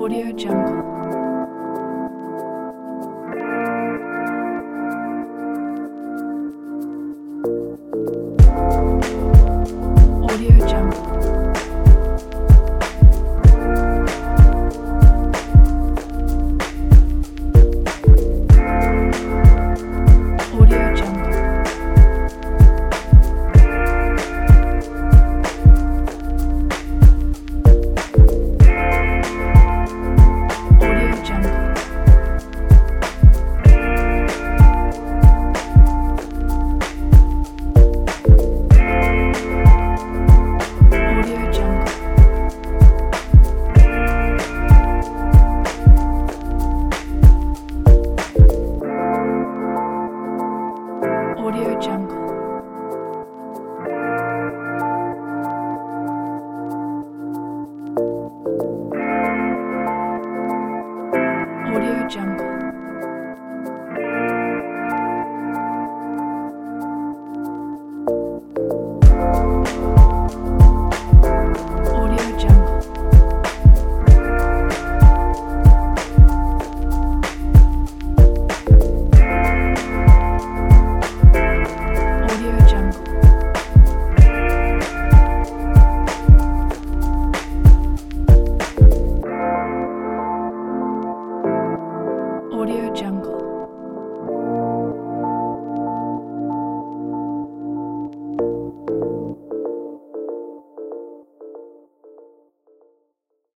Audio Jungle. Audio Jungle. Audio Jungle. Audio Jungle. Audio Jungle. Audio Jungle. Audio Jungle. Audio Jungle. Audio Jungle. Audio Jungle.